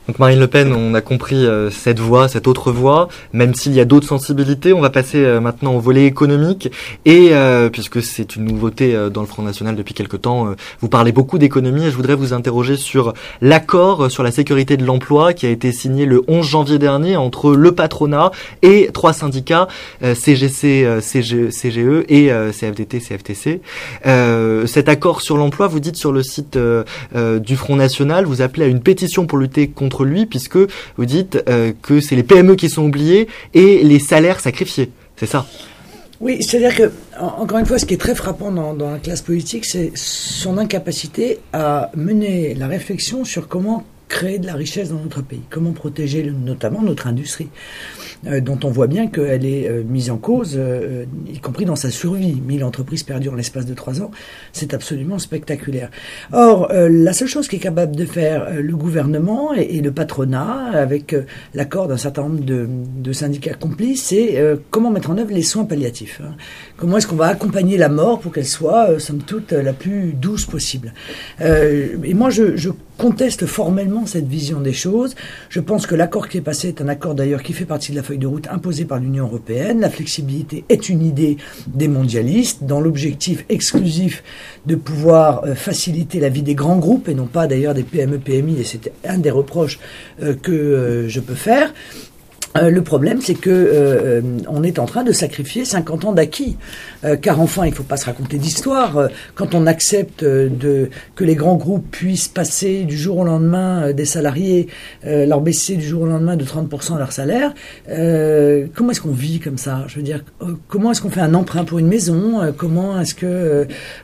Donc Marine Le Pen, on a compris cette voie, cette autre voie, même s'il y a d'autres sensibilités. On va passer maintenant au volet économique et puisque c'est une nouveauté dans le Front National depuis quelque temps, vous parlez beaucoup d'économie et je voudrais vous interroger sur l'accord sur la sécurité de l'emploi qui a été signé le 11 janvier dernier entre le patronat et 3 syndicats, CGC, CGE et CFDT, CFTC. Cet accord sur l'emploi, vous dites sur le site du Front National, vous appelez à une pétition pour lutter contre lui, puisque vous dites que c'est les PME qui sont oubliées et les salaires sacrifiés. C'est ça? Oui, c'est-à-dire que, encore une fois, ce qui est très frappant dans la classe politique, c'est son incapacité à mener la réflexion sur comment créer de la richesse dans notre pays, comment protéger notamment notre industrie, dont on voit bien qu'elle est mise en cause, y compris dans sa survie. 1000 entreprises perdues en l'espace de 3 ans, c'est absolument spectaculaire. Or, la seule chose qu'est capable de faire le gouvernement et le patronat, avec l'accord d'un certain nombre de syndicats complices, c'est comment mettre en œuvre les soins palliatifs. Comment est-ce qu'on va accompagner la mort pour qu'elle soit, somme toute, la plus douce possible. Et moi, je conteste formellement cette vision des choses. Je pense que l'accord qui est passé est un accord d'ailleurs qui fait partie de la feuille de route imposée par l'Union européenne. La flexibilité est une idée des mondialistes dans l'objectif exclusif de pouvoir faciliter la vie des grands groupes et non pas d'ailleurs des PME, PMI, et c'est un des reproches que je peux faire. Le problème, c'est que on est en train de sacrifier 50 ans d'acquis. Car enfin, il ne faut pas se raconter d'histoire. Quand on accepte que les grands groupes puissent passer du jour au lendemain des salariés, leur baisser du jour au lendemain de 30% leur salaire, comment est-ce qu'on vit comme ça? Je veux dire, comment est-ce qu'on fait un emprunt pour une maison? Comment est-ce que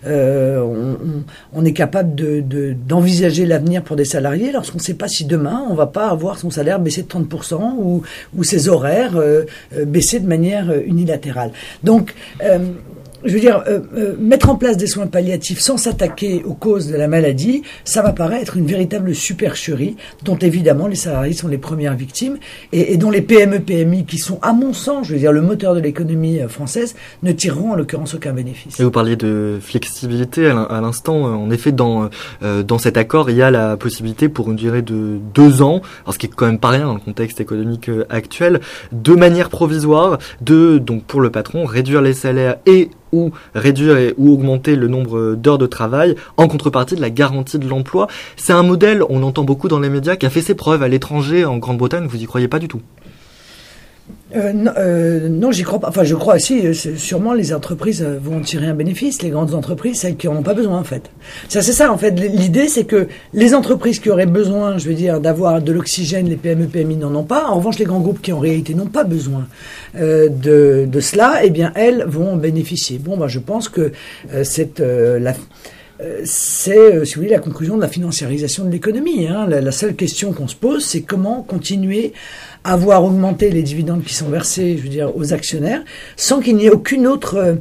on est capable d'envisager l'avenir pour des salariés lorsqu'on ne sait pas si demain on va pas avoir son salaire baissé de 30% ou ses horaires baissés de manière unilatérale. Donc, je veux dire, mettre en place des soins palliatifs sans s'attaquer aux causes de la maladie, ça va paraître une véritable supercherie dont évidemment les salariés sont les premières victimes et dont les PME, PMI qui sont, à mon sens, je veux dire, le moteur de l'économie française, ne tireront en l'occurrence aucun bénéfice. Et vous parliez de flexibilité à l'instant. En effet, dans cet accord, il y a la possibilité pour une durée de 2 ans, alors ce qui est quand même pas rien dans le contexte économique actuel, de manière provisoire, donc pour le patron, réduire les salaires ou réduire ou augmenter le nombre d'heures de travail en contrepartie de la garantie de l'emploi. C'est un modèle, on entend beaucoup dans les médias, qui a fait ses preuves à l'étranger, en Grande-Bretagne. Vous y croyez pas du tout? Non, j'y crois pas. Enfin, je crois aussi, sûrement les entreprises vont tirer un bénéfice, les grandes entreprises, celles qui en ont pas besoin, en fait. C'est ça, en fait. L'idée, c'est que les entreprises qui auraient besoin, je veux dire, d'avoir de l'oxygène, les PME, PMI n'en ont pas. En revanche, les grands groupes qui, en réalité, n'ont pas besoin de cela, eh bien, elles vont en bénéficier. Bon, je pense que c'est, si vous voulez, la conclusion de la financiarisation de l'économie. La seule question qu'on se pose, c'est comment continuer à voir augmenter les dividendes qui sont versés, je veux dire, aux actionnaires, sans qu'il n'y ait aucune autre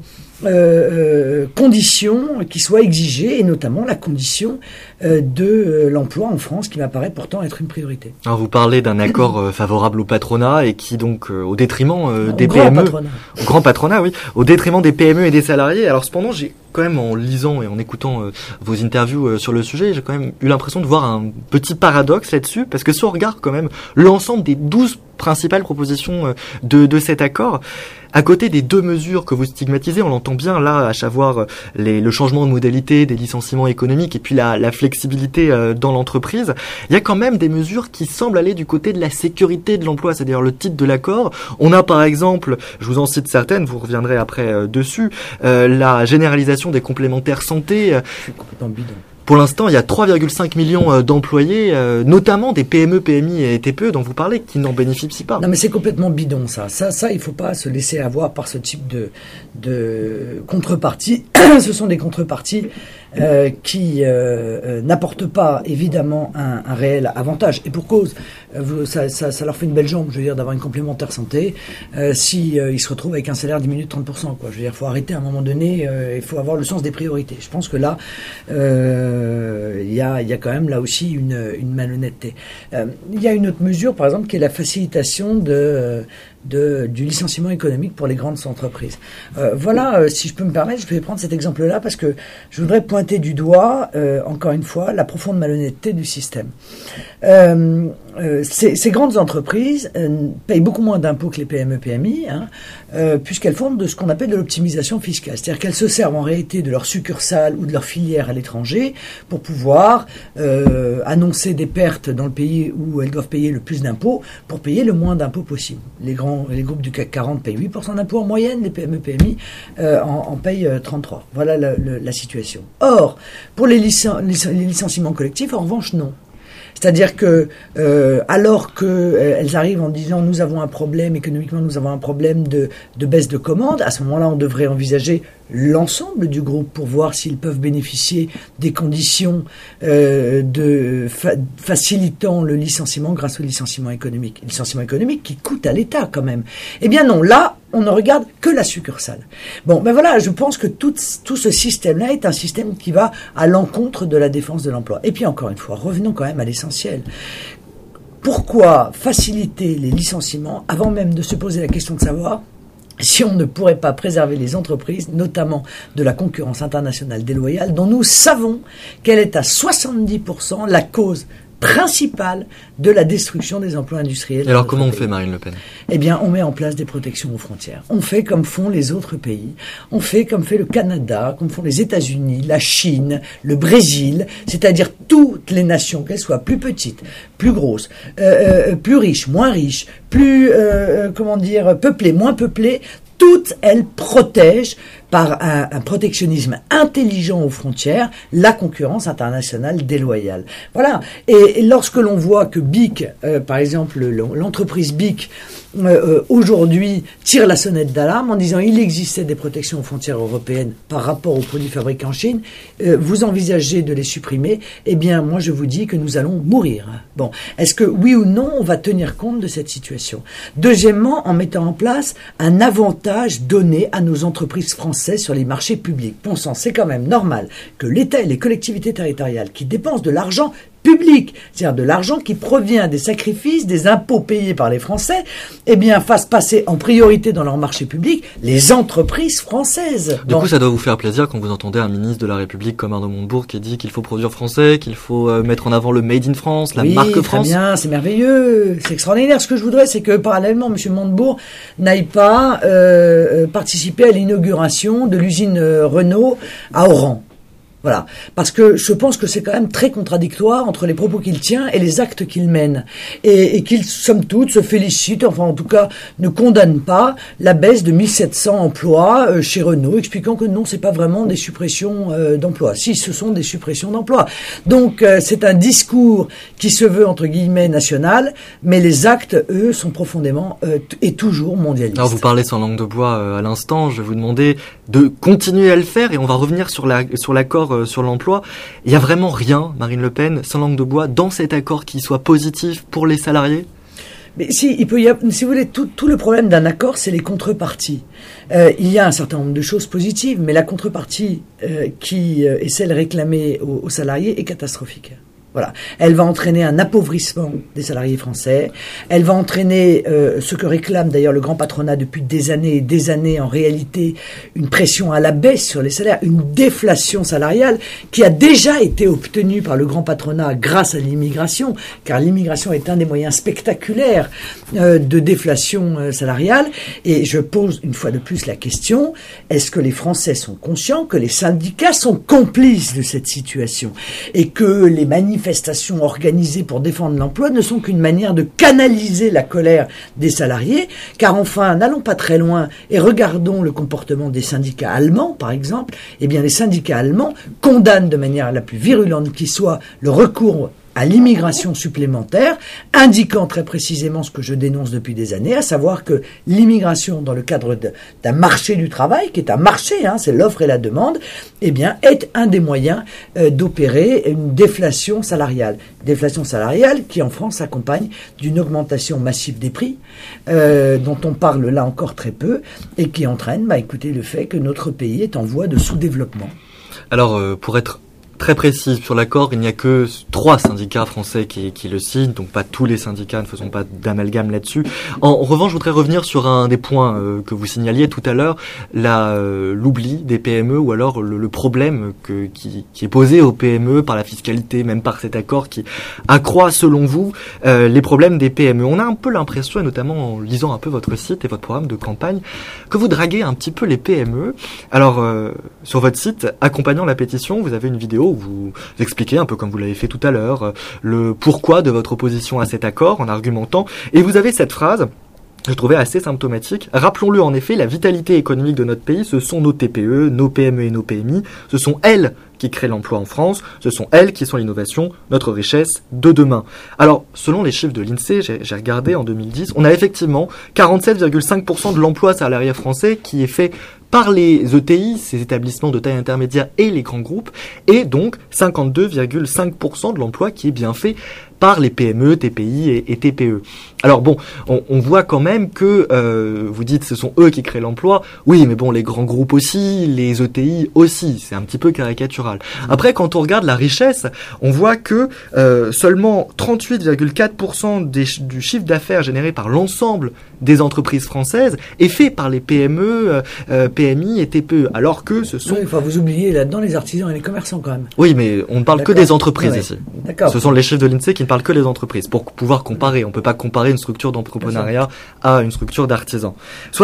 condition qui soit exigée, et notamment la condition de l'emploi en France, qui m'apparaît pourtant être une priorité. Alors vous parlez d'un accord favorable au patronat et qui donc au détriment des PME, au grand patronat, oui, au détriment des PME et des salariés. Alors cependant, j'ai quand même, en lisant et en écoutant vos interviews sur le sujet, j'ai quand même eu l'impression de voir un petit paradoxe là-dessus, parce que si on regarde quand même l'ensemble des 12 principales propositions de cet accord, à côté des 2 mesures que vous stigmatisez, on l'entend bien là, à savoir le changement de modalité des licenciements économiques et puis la flexibilité dans l'entreprise, il y a quand même des mesures qui semblent aller du côté de la sécurité de l'emploi, c'est-à-dire le titre de l'accord. On a par exemple, je vous en cite certaines, vous reviendrez après dessus, la généralisation des complémentaires santé. C'est complètement bidon. Pour l'instant, il y a 3,5 millions d'employés, notamment des PME, PMI et TPE dont vous parlez, qui n'en bénéficient pas. Non, mais c'est complètement bidon, ça. Ça, il faut pas se laisser avoir par ce type de contrepartie. Ce sont des contreparties qui n'apportent pas, évidemment, un réel avantage. Et pour cause, ça leur fait une belle jambe, je veux dire, d'avoir une complémentaire santé, si ils se retrouvent avec un salaire diminué de 30%, quoi. Je veux dire, il faut arrêter à un moment donné, il faut avoir le sens des priorités. Je pense que là, il y a quand même là aussi une malhonnêteté. Il y a une autre mesure, par exemple, qui est la facilitation du licenciement économique pour les grandes entreprises. Voilà, si je peux me permettre, je vais prendre cet exemple-là parce que je voudrais pointer du doigt, encore une fois, la profonde malhonnêteté du système. ces grandes entreprises payent beaucoup moins d'impôts que les PME-PMI, puisqu'elles font de ce qu'on appelle de l'optimisation fiscale. C'est-à-dire qu'elles se servent en réalité de leur succursale ou de leur filière à l'étranger pour pouvoir annoncer des pertes dans le pays où elles doivent payer le plus d'impôts pour payer le moins d'impôts possible. Les groupes du CAC 40 payent 8% d'impôts en moyenne, les PME-PMI en payent 33%. Voilà la situation. Or, pour les licenciements collectifs, en revanche, non. C'est-à-dire que, alors qu'elles arrivent en disant nous avons un problème, économiquement nous avons un problème de baisse de commandes, à ce moment-là on devrait envisager l'ensemble du groupe pour voir s'ils peuvent bénéficier des conditions facilitant le licenciement grâce au licenciement économique. Le licenciement économique qui coûte à l'État quand même. Eh bien non, là, on ne regarde que la succursale. Bon, ben voilà, je pense que tout ce système-là est un système qui va à l'encontre de la défense de l'emploi. Et puis encore une fois, revenons quand même à l'essentiel. Pourquoi faciliter les licenciements avant même de se poser la question de savoir si on ne pourrait pas préserver les entreprises, notamment de la concurrence internationale déloyale, dont nous savons qu'elle est à 70% la cause principale de la destruction des emplois industriels. Et alors comment on fait, Marine Le Pen ? Eh bien, on met en place des protections aux frontières. On fait comme font les autres pays. On fait comme fait le Canada, comme font les États-Unis, la Chine, le Brésil, c'est-à-dire toutes les nations, qu'elles soient plus petites, plus grosses, plus riches, moins riches, plus, peuplées, moins peuplées, toutes elles protègent par un protectionnisme intelligent aux frontières, la concurrence internationale déloyale. Voilà. Et lorsque l'on voit que BIC, par exemple, l'entreprise BIC, aujourd'hui tire la sonnette d'alarme en disant il existait des protections aux frontières européennes par rapport aux produits fabriqués en Chine, vous envisagez de les supprimer, eh bien moi je vous dis que nous allons mourir. Bon, est-ce que oui ou non on va tenir compte de cette situation ? Deuxièmement, en mettant en place un avantage donné à nos entreprises françaises sur les marchés publics. Bon sang, c'est quand même normal que l'État et les collectivités territoriales qui dépensent de l'argent public, c'est-à-dire de l'argent qui provient des sacrifices, des impôts payés par les Français, eh bien, fassent passer en priorité dans leur marché public les entreprises françaises. Du coup, ça doit vous faire plaisir quand vous entendez un ministre de la République comme Arnaud Montebourg qui dit qu'il faut produire français, qu'il faut mettre en avant le Made in France, la marque France. Oui, très bien, c'est merveilleux, c'est extraordinaire. Ce que je voudrais, c'est que parallèlement, M. Montebourg n'aille pas participer à l'inauguration de l'usine Renault à Oran. Voilà. Parce que je pense que c'est quand même très contradictoire entre les propos qu'il tient et les actes qu'il mène. Et qu'il, somme toute, se félicite, enfin en tout cas, ne condamne pas la baisse de 1700 emplois chez Renault, expliquant que non, c'est pas vraiment des suppressions d'emplois. Si, ce sont des suppressions d'emplois. Donc, c'est un discours qui se veut, entre guillemets, national, mais les actes, eux, sont profondément et toujours mondialistes. Alors, vous parlez sans langue de bois à l'instant, je vais vous demander de continuer à le faire et on va revenir sur l'accord sur l'emploi. Il n'y a vraiment rien, Marine Le Pen, sans langue de bois, dans cet accord qui soit positif pour les salariés ? Mais si, il peut y avoir, si vous voulez, tout le problème d'un accord, c'est les contreparties. Il y a un certain nombre de choses positives, mais la contrepartie qui est celle réclamée aux salariés est catastrophique. Voilà. Elle va entraîner un appauvrissement des salariés français. Elle va entraîner ce que réclame d'ailleurs le grand patronat depuis des années et des années, en réalité, une pression à la baisse sur les salaires, une déflation salariale qui a déjà été obtenue par le grand patronat grâce à l'immigration, car l'immigration est un des moyens spectaculaires de déflation salariale. Et je pose une fois de plus la question, est-ce que les Français sont conscients que les syndicats sont complices de cette situation et que les manifestations organisées pour défendre l'emploi ne sont qu'une manière de canaliser la colère des salariés, car enfin, n'allons pas très loin et regardons le comportement des syndicats allemands, par exemple. Eh bien, les syndicats allemands condamnent de manière la plus virulente qui soit le recours à l'immigration supplémentaire, indiquant très précisément ce que je dénonce depuis des années, à savoir que l'immigration dans le cadre d'un marché du travail, qui est un marché, c'est l'offre et la demande, eh bien, est un des moyens d'opérer une déflation salariale. Déflation salariale qui, en France, s'accompagne d'une augmentation massive des prix, dont on parle là encore très peu, et qui entraîne, écoutez, le fait que notre pays est en voie de sous-développement. Alors, pour être très précise sur l'accord, il n'y a que 3 syndicats français qui le signent, donc pas tous les syndicats, ne faisons pas d'amalgame là-dessus. En revanche, je voudrais revenir sur un des points que vous signaliez tout à l'heure, l'oubli des PME, ou alors le problème qui est posé aux PME par la fiscalité, même par cet accord qui accroît, selon vous, les problèmes des PME. On a un peu l'impression, et notamment en lisant un peu votre site et votre programme de campagne, que vous draguez un petit peu les PME. Alors, sur votre site, accompagnant la pétition, vous avez une vidéo où vous expliquez, un peu comme vous l'avez fait tout à l'heure, le pourquoi de votre opposition à cet accord, en argumentant, et vous avez cette phrase, je trouvais assez symptomatique. Rappelons-le, en effet, la vitalité économique de notre pays, ce sont nos TPE, nos PME et nos PMI. Ce sont elles qui créent l'emploi en France. Ce sont elles qui sont l'innovation, notre richesse de demain. Alors, selon les chiffres de l'INSEE, j'ai regardé en 2010, on a effectivement 47,5% de l'emploi salarié français qui est fait par les ETI, ces établissements de taille intermédiaire, et les grands groupes, et donc 52,5% de l'emploi qui est bien fait par les PME, TPI et TPE. Alors bon, on voit quand même que vous dites ce sont eux qui créent l'emploi. Oui, mais bon, les grands groupes aussi, les ETI aussi, c'est un petit peu caricatural. Après, quand on regarde la richesse, on voit que seulement 38,4% du chiffre d'affaires généré par l'ensemble des entreprises françaises est fait par les PME, PMI et TPE, alors que ce sont... Oui, enfin, vous oubliez là-dedans les artisans et les commerçants quand même. Oui, mais on ne parle que des entreprises ici. D'accord. Ce sont les chiffres de l'INSEE qui ne parlent que des entreprises, pour pouvoir comparer. On ne peut pas comparer une structure d'entrepreneuriat à une structure d'artisans.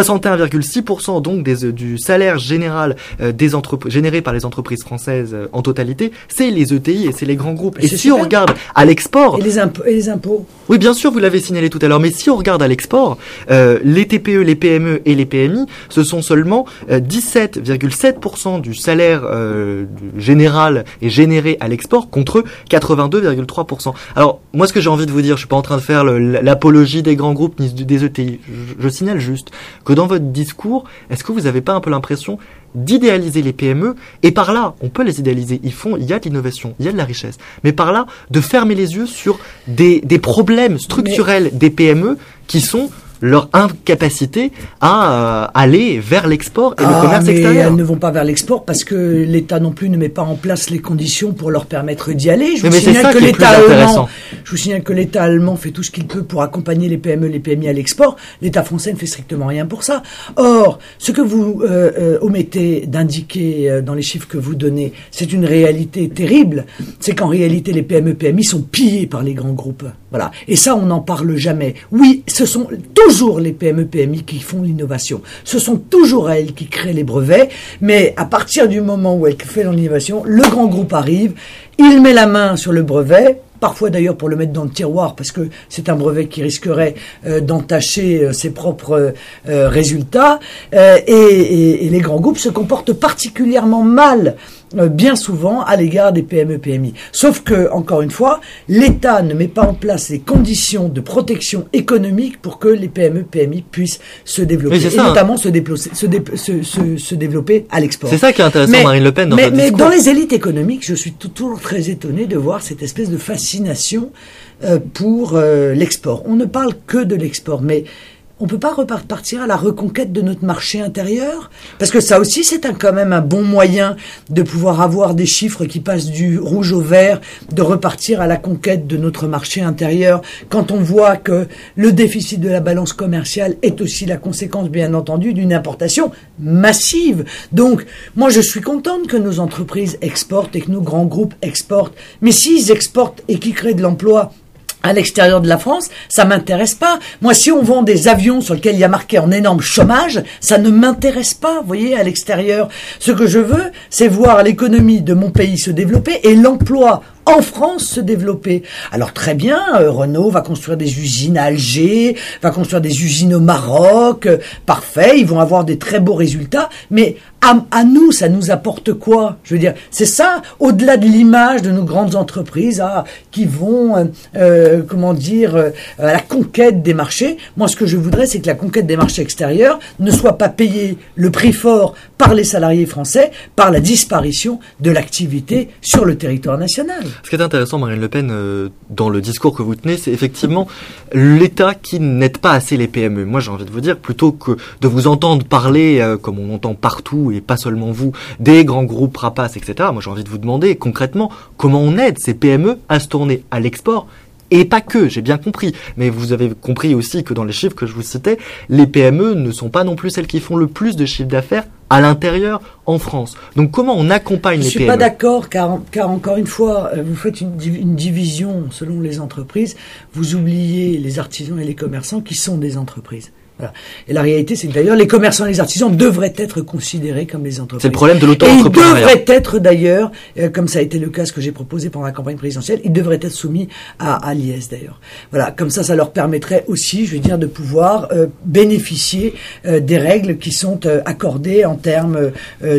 61,6% donc du salaire général généré par les entreprises françaises en totalité, c'est les ETI et c'est les grands groupes. Et si on regarde à l'export... Et les impôts. Oui, bien sûr, vous l'avez signalé tout à l'heure, mais si on regarde à l'export, les TPE, les PME et les PMI, ce sont seulement 17,7% du salaire général et généré à l'export contre 82,3%. Alors, moi, ce que j'ai envie de vous dire, je suis pas en train de faire l'apologie des grands groupes ni des ETI. Je signale juste que dans votre discours, est-ce que vous n'avez pas un peu l'impression d'idéaliser les PME, et par là, on peut les idéaliser, il y a de l'innovation, il y a de la richesse, mais par là, de fermer les yeux sur des problèmes structurels des PME qui sont leur incapacité à aller vers l'export et le commerce extérieur. Elles ne vont pas vers l'export parce que l'État non plus ne met pas en place les conditions pour leur permettre d'y aller. Je vous signale que l'État allemand fait tout ce qu'il peut pour accompagner les PME, les PMI à l'export. L'État français ne fait strictement rien pour ça. Or, ce que vous omettez d'indiquer dans les chiffres que vous donnez, c'est une réalité terrible. C'est qu'en réalité, les PME, PMI sont pillés par les grands groupes. Voilà. Et ça, on n'en parle jamais. Oui, ce sont toujours les PME, PMI qui font l'innovation. Ce sont toujours elles qui créent les brevets, mais à partir du moment où elles font l'innovation, le grand groupe arrive, il met la main sur le brevet, parfois d'ailleurs pour le mettre dans le tiroir, parce que c'est un brevet qui risquerait d'entacher ses propres résultats, et les grands groupes se comportent particulièrement mal, bien souvent, à l'égard des PME, PMI. Sauf que, encore une fois, l'État ne met pas en place les conditions de protection économique pour que les PME, PMI puissent se développer, et notamment se développer à l'export. C'est ça qui est intéressant, Marine Le Pen, dans votre discours. Mais dans les élites économiques, je suis toujours très étonné de voir cette espèce de fascination pour l'export. On ne parle que de l'export, mais on peut pas repartir à la reconquête de notre marché intérieur, parce que ça aussi c'est quand même un bon moyen de pouvoir avoir des chiffres qui passent du rouge au vert, de repartir à la conquête de notre marché intérieur, quand on voit que le déficit de la balance commerciale est aussi la conséquence bien entendu d'une importation massive. Donc moi je suis contente que nos entreprises exportent et que nos grands groupes exportent, mais s'ils exportent et qu'ils créent de l'emploi à l'extérieur de la France, ça m'intéresse pas. Moi, si on vend des avions sur lesquels il y a marqué en énorme chômage, ça ne m'intéresse pas, vous voyez, à l'extérieur. Ce que je veux, c'est voir l'économie de mon pays se développer et l'emploi en France se développer. Alors très bien, Renault va construire des usines à Alger, va construire des usines au Maroc, parfait, ils vont avoir des très beaux résultats, mais à nous, ça nous apporte quoi? Je veux dire, c'est ça, au-delà de l'image de nos grandes entreprises qui vont, à la conquête des marchés. Moi, ce que je voudrais, c'est que la conquête des marchés extérieurs ne soit pas payée le prix fort par les salariés français, par la disparition de l'activité sur le territoire national. Ce qui est intéressant, Marine Le Pen, dans le discours que vous tenez, c'est effectivement l'État qui n'aide pas assez les PME. Moi, j'ai envie de vous dire, plutôt que de vous entendre parler, comme on entend partout, et pas seulement vous, des grands groupes rapaces, etc., moi j'ai envie de vous demander concrètement comment on aide ces PME à se tourner à l'export. Et pas que, j'ai bien compris. Mais vous avez compris aussi que dans les chiffres que je vous citais, les PME ne sont pas non plus celles qui font le plus de chiffre d'affaires à l'intérieur en France. Donc comment on accompagne les PME ? Je suis pas d'accord, car encore une fois, vous faites une division selon les entreprises. Vous oubliez les artisans et les commerçants qui sont des entreprises. Voilà. Et la réalité, c'est que d'ailleurs, les commerçants et les artisans devraient être considérés comme des entreprises. C'est le problème de l'auto-entrepreneuriat. Et ils devraient être d'ailleurs, comme ça a été le cas, ce que j'ai proposé pendant la campagne présidentielle, ils devraient être soumis à l'IS d'ailleurs. Voilà, comme ça leur permettrait aussi, je veux dire, de pouvoir bénéficier des règles qui sont accordées en termes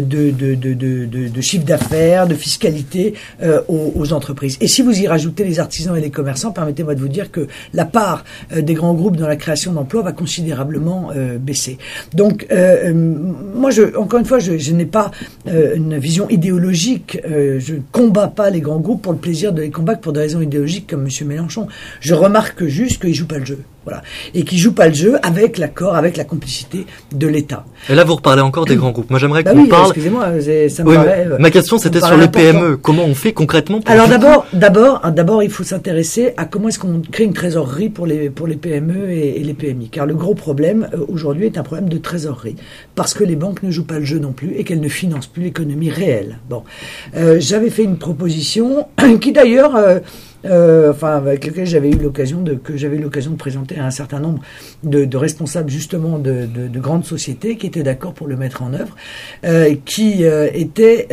de chiffre d'affaires, de fiscalité aux entreprises. Et si vous y rajoutez les artisans et les commerçants, permettez-moi de vous dire que la part des grands groupes dans la création d'emplois va considérablement baisser. Donc, moi, encore une fois, je n'ai pas une vision idéologique. Je ne combats pas les grands groupes pour le plaisir de les combattre pour des raisons idéologiques comme M. Mélenchon. Je remarque juste qu'ils ne jouent pas le jeu. Voilà. Et qui joue pas le jeu avec l'accord, avec la complicité de l'État. Et là, vous reparlez encore des grands groupes. Moi, j'aimerais qu'on parle. Excusez-moi, ça me paraît. Ma question, c'était sur les PME. Comment on fait concrètement pour... Alors d'abord, il faut s'intéresser à comment est-ce qu'on crée une trésorerie pour les PME et les PMI. Car le gros problème aujourd'hui est un problème de trésorerie, parce que les banques ne jouent pas le jeu non plus et qu'elles ne financent plus l'économie réelle. Bon, j'avais fait une proposition qui d'ailleurs. Avec lequel j'avais eu l'occasion de présenter à un certain nombre de responsables justement de grandes sociétés qui étaient d'accord pour le mettre en œuvre, qui était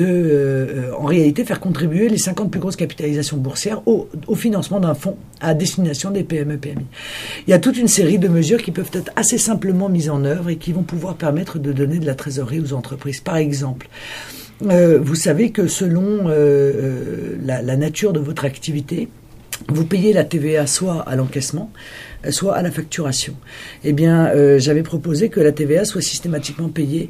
en réalité faire contribuer les 50 plus grosses capitalisations boursières au financement d'un fonds à destination des PME-PMI. Il y a toute une série de mesures qui peuvent être assez simplement mises en œuvre et qui vont pouvoir permettre de donner de la trésorerie aux entreprises. Par exemple, vous savez que selon la nature de votre activité, vous payez la TVA soit à l'encaissement, soit à la facturation. Eh bien, j'avais proposé que la TVA soit systématiquement payée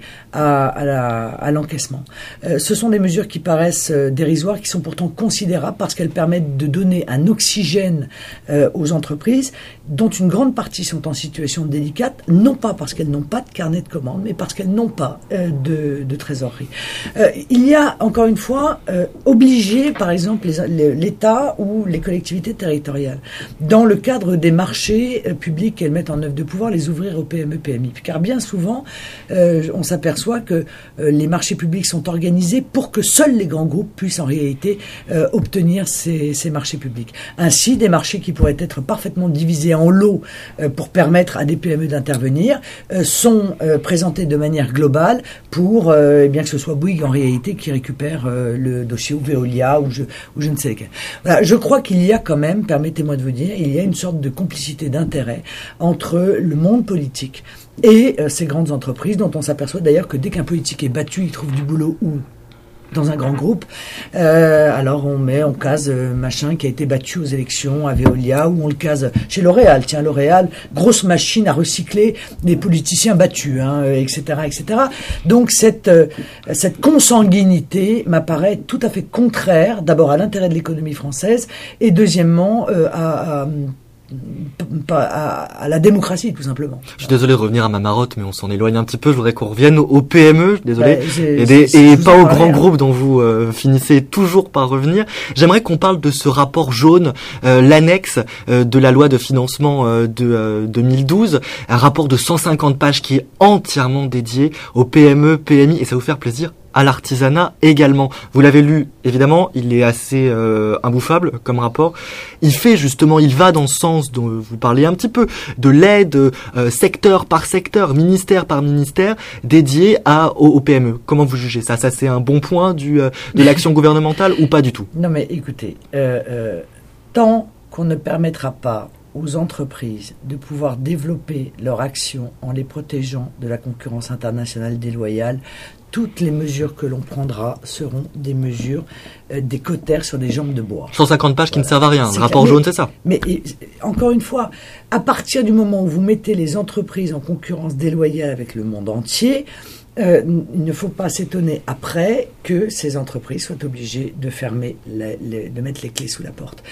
à l'encaissement. Ce sont des mesures qui paraissent dérisoires, qui sont pourtant considérables parce qu'elles permettent de donner un oxygène aux entreprises, dont une grande partie sont en situation délicate, non pas parce qu'elles n'ont pas de carnet de commandes, mais parce qu'elles n'ont pas de trésorerie. Il y a, encore une fois, obligé, par exemple, l'État ou les collectivités territoriales, dans le cadre des marchés publics qu'elles mettent en œuvre, de pouvoir les ouvrir aux PME-PMI. Car bien souvent, on s'aperçoit que les marchés publics sont organisés pour que seuls les grands groupes puissent en réalité obtenir ces marchés publics. Ainsi, des marchés qui pourraient être parfaitement divisés en lots pour permettre à des PME d'intervenir sont présentés de manière globale pour bien que ce soit Bouygues en réalité qui récupère le dossier, ou Veolia ou je ne sais lequel. Voilà, je crois qu'il y a quand même, permettez-moi de vous dire, il y a une sorte de complicité d'intérêt entre le monde politique et ces grandes entreprises, dont on s'aperçoit d'ailleurs que dès qu'un politique est battu, il trouve du boulot où dans un grand groupe, alors on case machin qui a été battu aux élections à Veolia, ou on le case chez L'Oréal. Tiens, L'Oréal, grosse machine à recycler des politiciens battus, etc., etc. Donc cette consanguinité m'apparaît tout à fait contraire, d'abord à l'intérêt de l'économie française, et deuxièmement à la démocratie, tout simplement. Je suis désolé de revenir à ma marotte, mais on s'en éloigne un petit peu. Je voudrais qu'on revienne aux PME, désolé, et pas aux grands groupes dont vous finissez toujours par revenir. J'aimerais qu'on parle de ce rapport jaune, l'annexe de la loi de financement de 2012, un rapport de 150 pages qui est entièrement dédié aux PME, PMI, et ça va vous faire plaisir, à l'artisanat également. Vous l'avez lu, évidemment, il est assez imbouffable comme rapport. Il va dans ce sens dont vous parlez un petit peu, de l'aide secteur par secteur, ministère par ministère, dédiée aux PME. Comment vous jugez ça ? Ça, c'est un bon point de l'action gouvernementale ou pas du tout ? Non, mais écoutez, tant qu'on ne permettra pas aux entreprises de pouvoir développer leur action en les protégeant de la concurrence internationale déloyale, toutes les mesures que l'on prendra seront des mesures, des cautères sur des jambes de bois. 150 pages qui ne servent à rien. Le rapport jaune, c'est ça. Mais encore une fois, à partir du moment où vous mettez les entreprises en concurrence déloyale avec le monde entier, il ne faut pas s'étonner après que ces entreprises soient obligées de fermer, de mettre les clés sous la porte.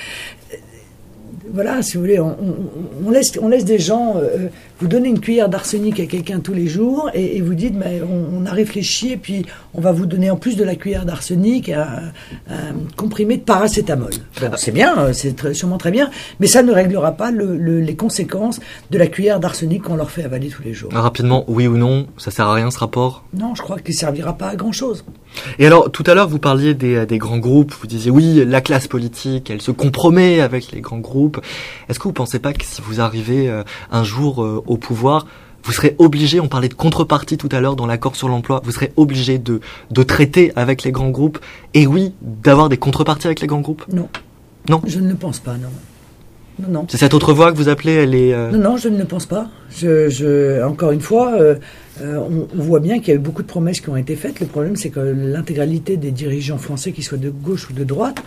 Voilà, si vous voulez, on laisse des gens, vous donnez une cuillère d'arsenic à quelqu'un tous les jours et vous dites, mais on a réfléchi et puis on va vous donner en plus de la cuillère d'arsenic un comprimé de paracétamol. Bon, c'est bien, c'est sûrement très bien, mais ça ne réglera pas les conséquences de la cuillère d'arsenic qu'on leur fait avaler tous les jours. Rapidement, oui ou non, ça sert à rien ce rapport ? Non, je crois qu'il ne servira pas à grand-chose. Et alors, tout à l'heure, vous parliez des grands groupes, vous disiez oui, la classe politique, elle se compromet avec les grands groupes. Est-ce que vous ne pensez pas que si vous arrivez un jour au pouvoir, vous serez obligé, on parlait de contrepartie tout à l'heure dans l'accord sur l'emploi, vous serez obligé de traiter avec les grands groupes et oui, d'avoir des contreparties avec les grands groupes ? Non. Non ? Je ne le pense pas, non. Non. C'est cette autre voie que vous appelez, elle est... Non, je ne le pense pas. Encore une fois, on voit bien qu'il y a eu beaucoup de promesses qui ont été faites. Le problème, c'est que l'intégralité des dirigeants français, qu'ils soient de gauche ou de droite,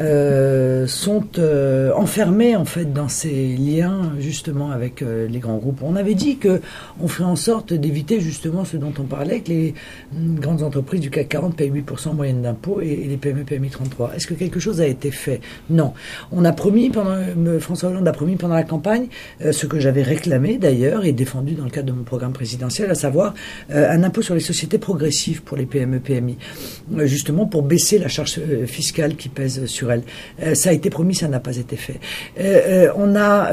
sont enfermés en fait dans ces liens justement avec les grands groupes. On avait dit que on ferait en sorte d'éviter justement ce dont on parlait, que les grandes entreprises du CAC 40 payent 8% en moyenne d'impôts et les PME PMI 33. Est-ce que quelque chose a été fait ? Non. On a promis, François Hollande a promis pendant la campagne, ce que j'avais réclamé d'ailleurs et défendu dans le cadre de mon programme présidentiel, à savoir un impôt sur les sociétés progressif pour les PME PMI, justement pour baisser la charge fiscale qui pèse sur elles. Ça a été promis, ça n'a pas été fait. On a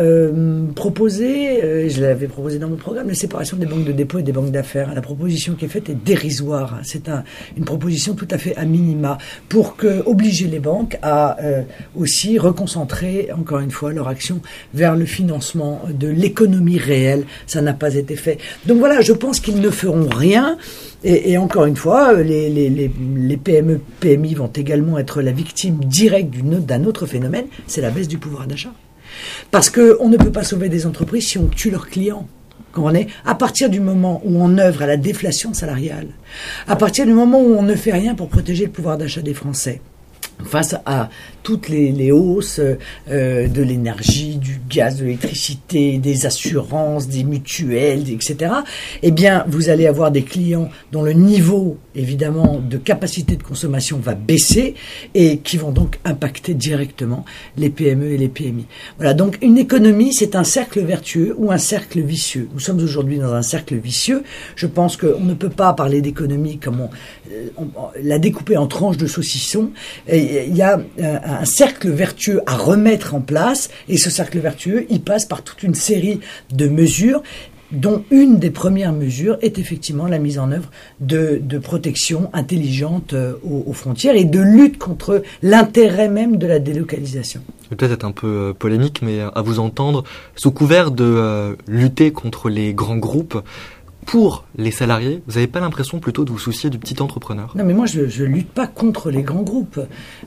proposé, je l'avais proposé dans mon programme, la séparation des banques de dépôt et des banques d'affaires. La proposition qui est faite est dérisoire. C'est une proposition tout à fait à minima pour obliger les banques à aussi reconcentrer, encore une fois, leur action vers le financement de l'économie réelle. Ça n'a pas été fait. Donc voilà, je pense qu'ils ne feront rien. Et encore une fois, les PME, PMI vont également être la victime directe d'un autre phénomène, c'est la baisse du pouvoir d'achat. Parce qu'on ne peut pas sauver des entreprises si on tue leurs clients. À partir du moment où on œuvre à la déflation salariale, à partir du moment où on ne fait rien pour protéger le pouvoir d'achat des Français, face à toutes les hausses de l'énergie, du gaz, de l'électricité, des assurances, des mutuelles, etc., eh bien, vous allez avoir des clients dont le niveau, évidemment, de capacité de consommation va baisser et qui vont donc impacter directement les PME et les PMI. Voilà, donc une économie, c'est un cercle vertueux ou un cercle vicieux. Nous sommes aujourd'hui dans un cercle vicieux. Je pense qu'on ne peut pas parler d'économie comme on la découper en tranches de saucisson. Il y a un cercle vertueux à remettre en place, et ce cercle vertueux, il passe par toute une série de mesures, dont une des premières mesures est effectivement la mise en œuvre de protection intelligente aux frontières et de lutte contre l'intérêt même de la délocalisation. Peut-être être un peu polémique, mais à vous entendre, sous couvert de lutter contre les grands groupes, pour les salariés, vous n'avez pas l'impression plutôt de vous soucier du petit entrepreneur ? Non, mais moi, je lutte pas contre les grands groupes.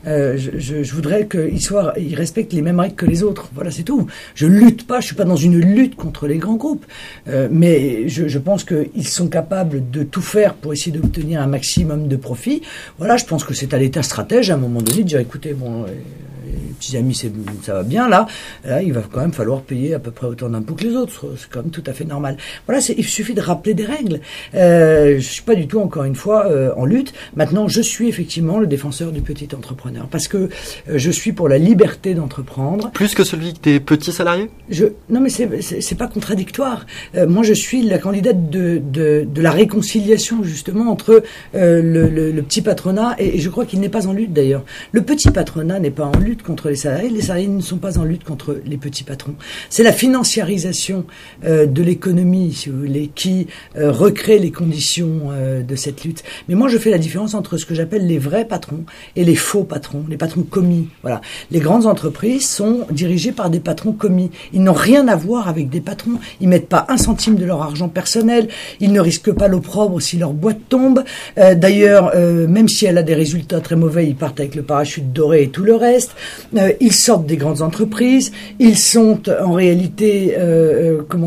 Je voudrais qu'ils respectent les mêmes règles que les autres. Voilà, c'est tout. Je lutte pas, je suis pas dans une lutte contre les grands groupes. Mais je pense qu'ils sont capables de tout faire pour essayer d'obtenir un maximum de profit. Voilà, je pense que c'est à l'État stratège, à un moment donné, de dire, écoutez, bon... les petits amis, ça va bien, là, il va quand même falloir payer à peu près autant d'impôts que les autres. C'est quand même tout à fait normal. Voilà, il suffit de rappeler des règles. Je suis pas du tout, encore une fois, en lutte. Maintenant, je suis effectivement le défenseur du petit entrepreneur. Parce que je suis pour la liberté d'entreprendre. Plus que celui des petits salariés ? Non, mais c'est pas contradictoire. Moi, je suis la candidate de la réconciliation, justement, entre le petit patronat, et je crois qu'il n'est pas en lutte, d'ailleurs. Le petit patronat n'est pas en lutte contre les salariés ne sont pas en lutte contre les petits patrons. C'est la financiarisation de l'économie, si vous voulez, qui recrée les conditions de cette lutte. Mais moi, je fais la différence entre ce que j'appelle les vrais patrons et les faux patrons, les patrons commis. Voilà. Les grandes entreprises sont dirigées par des patrons commis. Ils n'ont rien à voir avec des patrons. Ils mettent pas un centime de leur argent personnel. Ils ne risquent pas l'opprobre si leur boîte tombe. D'ailleurs, même si elle a des résultats très mauvais, ils partent avec le parachute doré et tout le reste. Ils sortent des grandes entreprises, ils sont en réalité,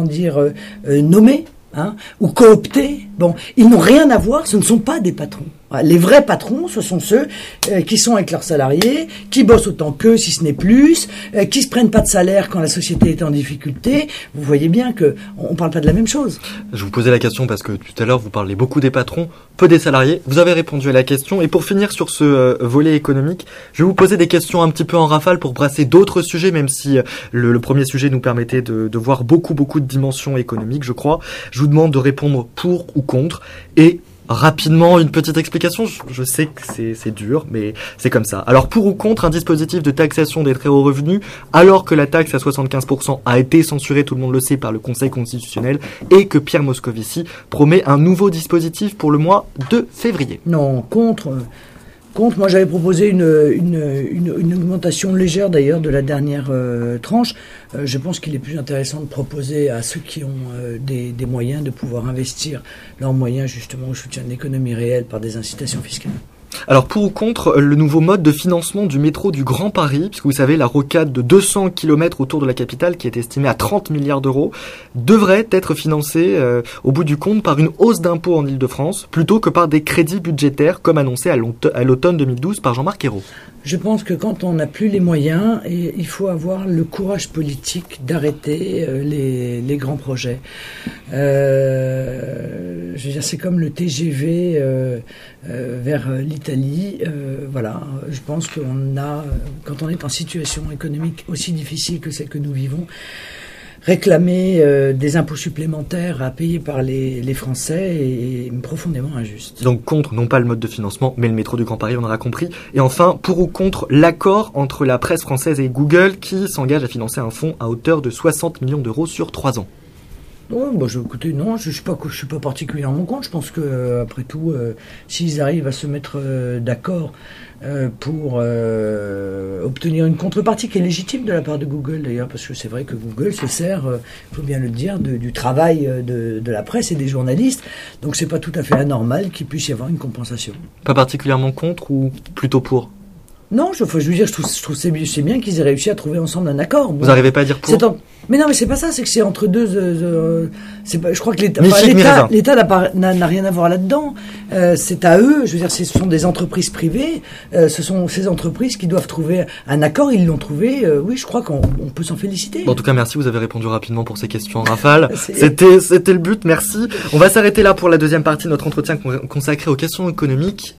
nommés, ou cooptés. Bon, ils n'ont rien à voir, ce ne sont pas des patrons. Les vrais patrons, ce sont ceux qui sont avec leurs salariés, qui bossent autant qu'eux, si ce n'est plus, qui se prennent pas de salaire quand la société est en difficulté. Vous voyez bien que on parle pas de la même chose. Je vous posais la question parce que tout à l'heure vous parlez beaucoup des patrons, peu des salariés. Vous avez répondu à la question. Et pour finir sur ce volet économique, je vais vous poser des questions un petit peu en rafale pour brasser d'autres sujets, même si le premier sujet nous permettait de voir beaucoup de dimensions économiques, je crois. Je vous demande de répondre pour ou contre et rapidement, une petite explication. Je sais que c'est dur, mais c'est comme ça. Alors, pour ou contre un dispositif de taxation des très hauts revenus, alors que la taxe à 75% a été censurée, tout le monde le sait, par le Conseil constitutionnel, et que Pierre Moscovici promet un nouveau dispositif pour le mois de février. Non, contre. Moi, j'avais proposé une augmentation légère, d'ailleurs, de la dernière tranche. Je pense qu'il est plus intéressant de proposer à ceux qui ont des moyens de pouvoir investir leurs moyens, justement, au soutien de l'économie réelle par des incitations fiscales. Alors, pour ou contre le nouveau mode de financement du métro du Grand Paris, puisque vous savez, la rocade de 200 km autour de la capitale, qui est estimée à 30 milliards d'euros, devrait être financée au bout du compte par une hausse d'impôts en Ile-de-France, plutôt que par des crédits budgétaires, comme annoncé à l'automne 2012 par Jean-Marc Ayrault. Je pense que quand on n'a plus les moyens, il faut avoir le courage politique d'arrêter les grands projets. Je veux dire, c'est comme le TGV vers l'Italie. Voilà, je pense qu'on a, quand on est en situation économique aussi difficile que celle que nous vivons, réclamer des impôts supplémentaires à payer par les Français est profondément injuste. Donc contre, non pas le mode de financement, mais le métro du Grand Paris, on aura compris. Et enfin, pour ou contre l'accord entre la presse française et Google qui s'engage à financer un fonds à hauteur de 60 millions d'euros sur 3 ans. Oh, bah, écoutez, non, je suis pas particulièrement contre. Je pense que après tout, s'ils arrivent à se mettre d'accord pour obtenir une contrepartie qui est légitime de la part de Google d'ailleurs, parce que c'est vrai que Google se sert, il faut bien le dire, du travail de la presse et des journalistes. Donc c'est pas tout à fait anormal qu'il puisse y avoir une compensation. Pas particulièrement contre ou plutôt pour ? Non, je veux dire, je trouve c'est bien qu'ils aient réussi à trouver ensemble un accord. Vous n'arrivez pas à dire pour ? Mais non, mais c'est pas ça, c'est que c'est entre deux. C'est pas, je crois que l'État n'a rien à voir là-dedans. C'est à eux. Je veux dire, ce sont des entreprises privées. Ce sont ces entreprises qui doivent trouver un accord. Ils l'ont trouvé. Oui, je crois qu'on peut s'en féliciter. Bon, en tout cas, merci. Vous avez répondu rapidement pour ces questions en rafale. C'était le but. Merci. On va s'arrêter là pour la deuxième partie de notre entretien consacré aux questions économiques.